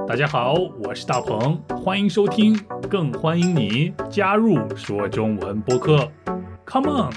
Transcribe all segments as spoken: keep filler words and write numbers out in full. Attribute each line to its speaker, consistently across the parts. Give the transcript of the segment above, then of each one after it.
Speaker 1: 大家好，我是大鹏，欢迎收听，更欢迎你加入说中文播客 Come on。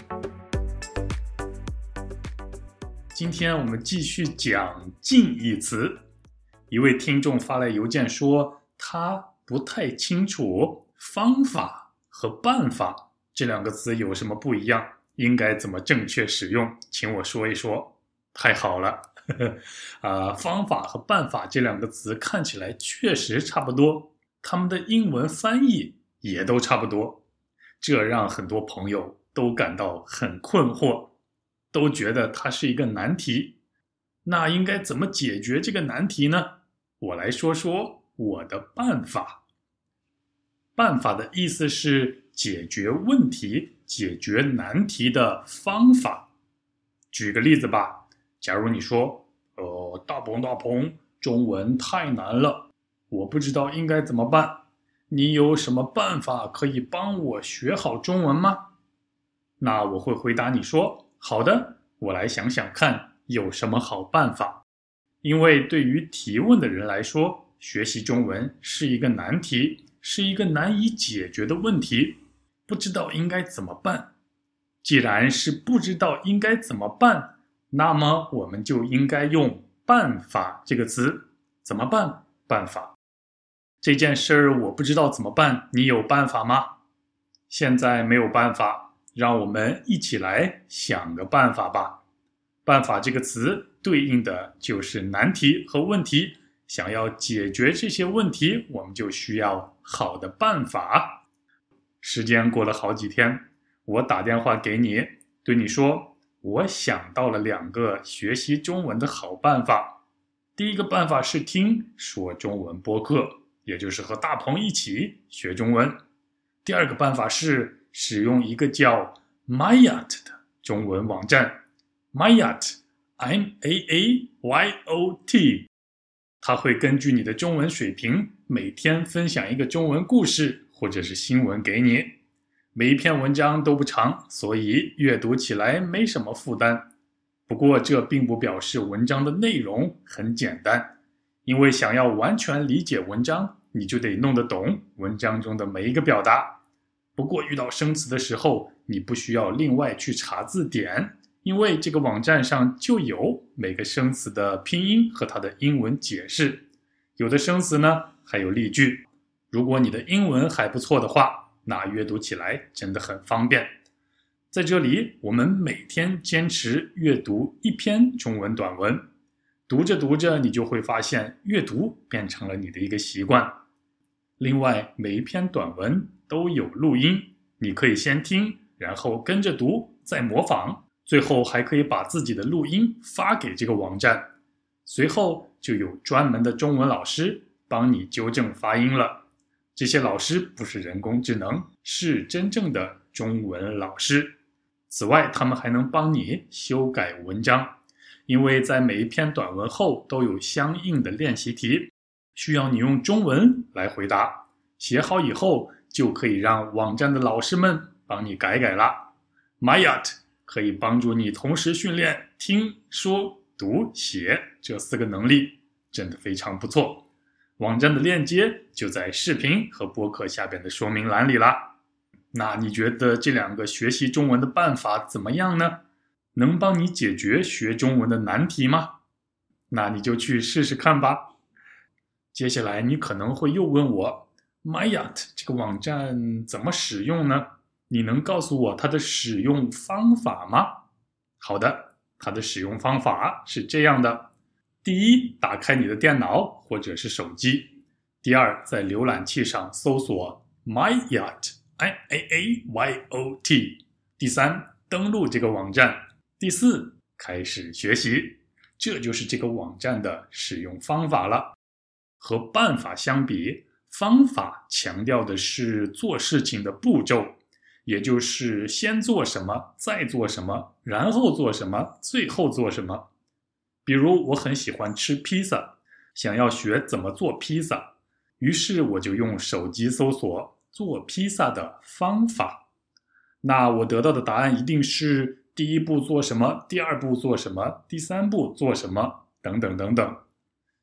Speaker 1: 今天我们继续讲近义词。一位听众发来邮件说，他不太清楚方法和办法这两个词有什么不一样，应该怎么正确使用，请我说一说。太好了呃，方法和办法这两个词看起来确实差不多，他们的英文翻译也都差不多，这让很多朋友都感到很困惑，都觉得它是一个难题。那应该怎么解决这个难题呢？我来说说我的办法。办法的意思是解决问题、解决难题的方法。举个例子吧，假如你说呃，大鹏大鹏，中文太难了，我不知道应该怎么办，你有什么办法可以帮我学好中文吗？那我会回答你说，好的，我来想想看有什么好办法。因为对于提问的人来说，学习中文是一个难题，是一个难以解决的问题，不知道应该怎么办。既然是不知道应该怎么办，那么我们就应该用办法这个词。怎么办？办法。这件事儿我不知道怎么办，你有办法吗？现在没有办法，让我们一起来想个办法吧。办法这个词对应的就是难题和问题，想要解决这些问题，我们就需要好的办法。时间过了好几天，我打电话给你，对你说，我想到了两个学习中文的好办法。第一个办法是听说中文播客，也就是和大鹏一起学中文。第二个办法是使用一个叫 Mayat 的中文网站。 Mayat M A A Y O T， 它会根据你的中文水平每天分享一个中文故事或者是新闻给你。每一篇文章都不长，所以阅读起来没什么负担。不过这并不表示文章的内容很简单，因为想要完全理解文章，你就得弄得懂文章中的每一个表达。不过遇到生词的时候，你不需要另外去查字典，因为这个网站上就有每个生词的拼音和它的英文解释。有的生词呢还有例句。如果你的英文还不错的话，那阅读起来真的很方便。在这里，我们每天坚持阅读一篇中文短文，读着读着，你就会发现阅读变成了你的一个习惯。另外，每一篇短文都有录音，你可以先听，然后跟着读，再模仿，最后还可以把自己的录音发给这个网站。随后就有专门的中文老师帮你纠正发音了。这些老师不是人工智能，是真正的中文老师。此外，他们还能帮你修改文章，因为在每一篇短文后都有相应的练习题，需要你用中文来回答。写好以后，就可以让网站的老师们帮你改改啦。Mayat 可以帮助你同时训练听、说、读、写这四个能力，真的非常不错。网站的链接就在视频和播客下边的说明栏里啦。那你觉得这两个学习中文的办法怎么样呢？能帮你解决学中文的难题吗？那你就去试试看吧。接下来你可能会又问我， Mayat 这个网站怎么使用呢？你能告诉我它的使用方法吗？好的，它的使用方法是这样的。第一，打开你的电脑或者是手机。第二，在浏览器上搜索 Mayat M A A Y O T。 第三，登录这个网站。第四，开始学习。这就是这个网站的使用方法了。和办法相比，方法强调的是做事情的步骤，也就是先做什么，再做什么，然后做什么，最后做什么。比如我很喜欢吃披萨，想要学怎么做披萨，于是我就用手机搜索做披萨的方法。那我得到的答案一定是第一步做什么，第二步做什么，第三步做什么，等等等等。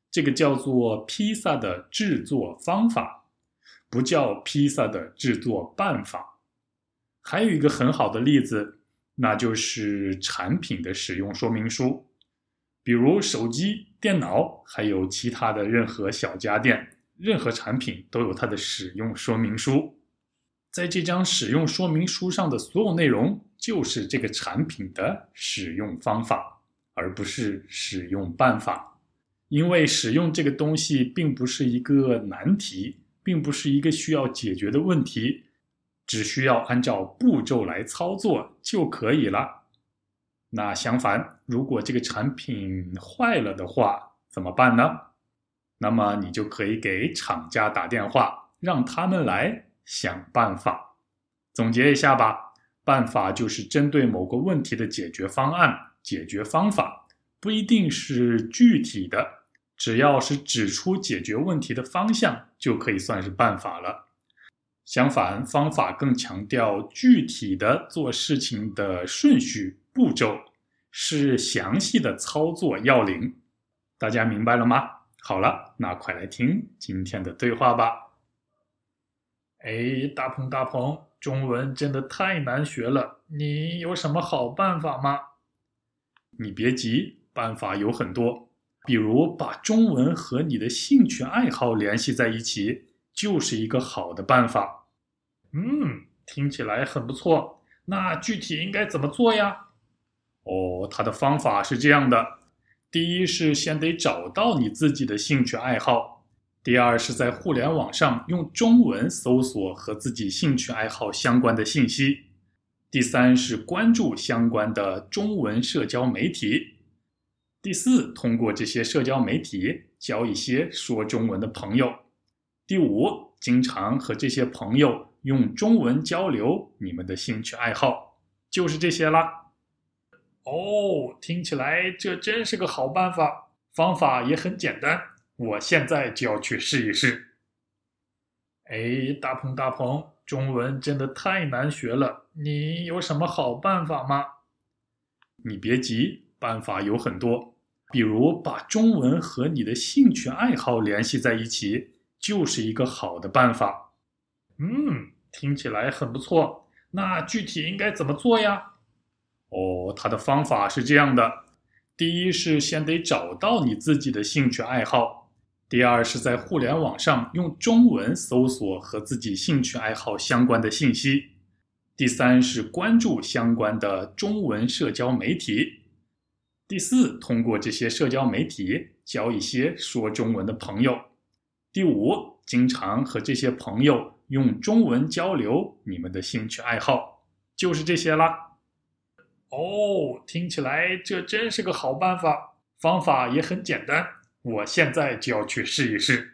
Speaker 1: 这个叫做披萨的制作方法，不叫披萨的制作办法。还有一个很好的例子，那就是产品的使用说明书。比如手机、电脑，还有其他的任何小家电，任何产品都有它的使用说明书。在这张使用说明书上的所有内容，就是这个产品的使用方法，而不是使用办法。因为使用这个东西并不是一个难题，并不是一个需要解决的问题，只需要按照步骤来操作就可以了。那相反，如果这个产品坏了的话，怎么办呢？那么你就可以给厂家打电话，让他们来想办法。总结一下吧，办法就是针对某个问题的解决方案、解决方法，不一定是具体的，只要是指出解决问题的方向，就可以算是办法了。相反，方法更强调具体的做事情的顺序、步骤，是详细的操作要领。大家明白了吗？好了，那快来听今天的对话吧。哎，大鹏大鹏，中文真的太难学了，你有什么好办法吗？你别急，办法有很多。比如把中文和你的兴趣爱好联系在一起，就是一个好的办法。嗯，听起来很不错。那具体应该怎么做呀？哦，它的方法是这样的。第一是先得找到你自己的兴趣爱好。第二是在互联网上用中文搜索和自己兴趣爱好相关的信息。第三是关注相关的中文社交媒体。第四，通过这些社交媒体交一些说中文的朋友。第五，经常和这些朋友用中文交流你们的兴趣爱好。就是这些啦。哦，听起来这真是个好办法，方法也很简单，我现在就要去试一试。哎，大鹏大鹏，中文真的太难学了，你有什么好办法吗？你别急，办法有很多。比如把中文和你的兴趣爱好联系在一起，就是一个好的办法。嗯，听起来很不错。那具体应该怎么做呀？哦，它的方法是这样的。第一是先得找到你自己的兴趣爱好。第二是在互联网上用中文搜索和自己兴趣爱好相关的信息。第三是关注相关的中文社交媒体。第四，通过这些社交媒体交一些说中文的朋友。第五，经常和这些朋友用中文交流你们的兴趣爱好。就是这些啦。哦，听起来这真是个好办法，方法也很简单，我现在就要去试一试。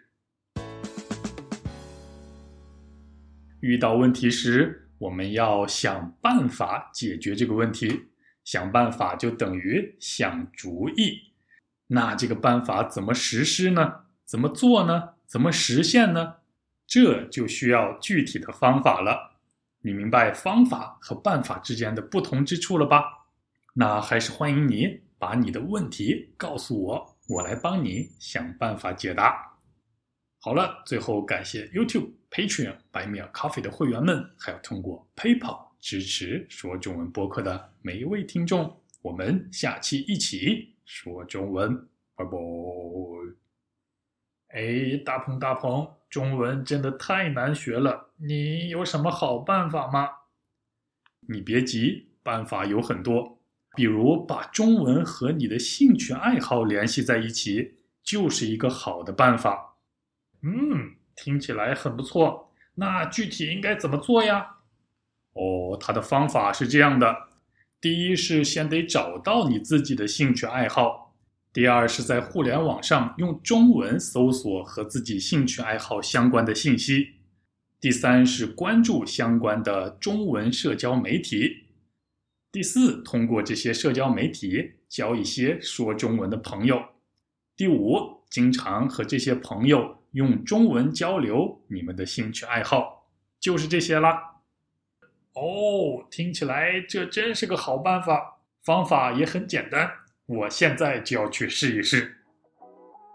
Speaker 1: 遇到问题时，我们要想办法解决这个问题。想办法就等于想主意。那这个办法怎么实施呢？怎么做呢？怎么实现呢？这就需要具体的方法了。你明白方法和办法之间的不同之处了吧？那还是欢迎你把你的问题告诉我，我来帮你想办法解答。好了，最后感谢 YouTube、Patreon、Buy Me a Coffee 的会员们，还有通过 PayPal 支持说中文播客的每一位听众。我们下期一起说中文，拜拜。哎，大鹏大鹏，中文真的太难学了，你有什么好办法吗？你别急，办法有很多。比如把中文和你的兴趣爱好联系在一起，就是一个好的办法。嗯，听起来很不错。那具体应该怎么做呀？哦，它的方法是这样的。第一是先得找到你自己的兴趣爱好。第二是在互联网上用中文搜索和自己兴趣爱好相关的信息。第三是关注相关的中文社交媒体。第四，通过这些社交媒体交一些说中文的朋友。第五，经常和这些朋友用中文交流你们的兴趣爱好。就是这些啦。哦，听起来这真是个好办法，方法也很简单，我现在就要去试一试。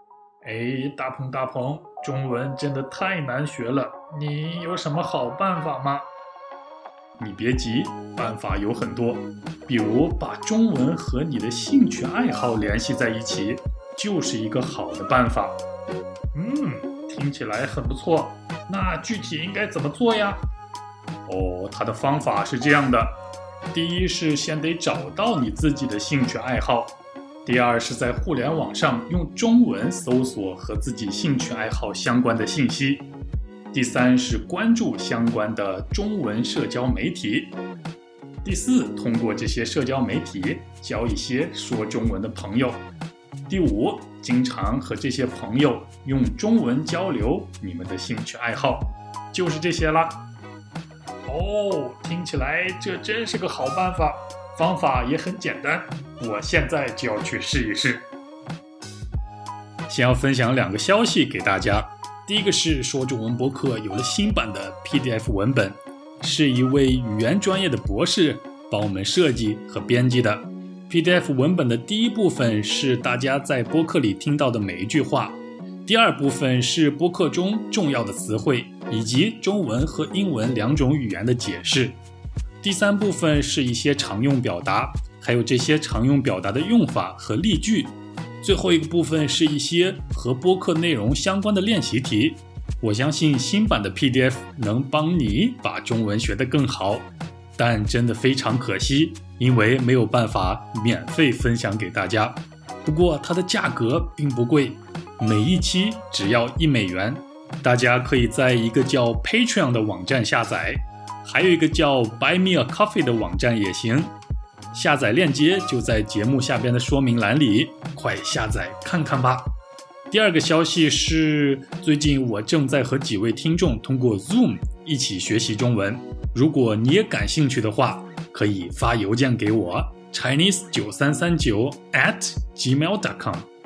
Speaker 1: 哎，大鹏大鹏，中文真的太难学了，你有什么好办法吗？你别急，办法有很多，比如把中文和你的兴趣爱好联系在一起，就是一个好的办法。嗯，听起来很不错，那具体应该怎么做呀？哦，它的方法是这样的，第一是先得找到你自己的兴趣爱好，第二是在互联网上用中文搜索和自己兴趣爱好相关的信息，第三是关注相关的中文社交媒体，第四，通过这些社交媒体交一些说中文的朋友，第五，经常和这些朋友用中文交流你们的兴趣爱好，就是这些啦。哦，听起来这真是个好办法，方法也很简单，我现在就要去试一试。先要分享两个消息给大家，第一个是说中文播客有了新版的 P D F 文本，是一位语言专业的博士帮我们设计和编辑的。P D F 文本的第一部分是大家在播客里听到的每一句话，第二部分是播客中重要的词汇以及中文和英文两种语言的解释，第三部分是一些常用表达，还有这些常用表达的用法和例句，最后一个部分是一些和播客内容相关的练习题。我相信新版的 P D F 能帮你把中文学得更好，但真的非常可惜，因为没有办法免费分享给大家。不过它的价格并不贵，每一期只要一美元，大家可以在一个叫 Patreon 的网站下载，还有一个叫 Buy Me a Coffee 的网站也行，下载链接就在节目下边的说明栏里，快下载看看吧。第二个消息是，最近我正在和几位听众通过 Zoom 一起学习中文，如果你也感兴趣的话，可以发邮件给我 Chinese 九三三九 at gmail dot com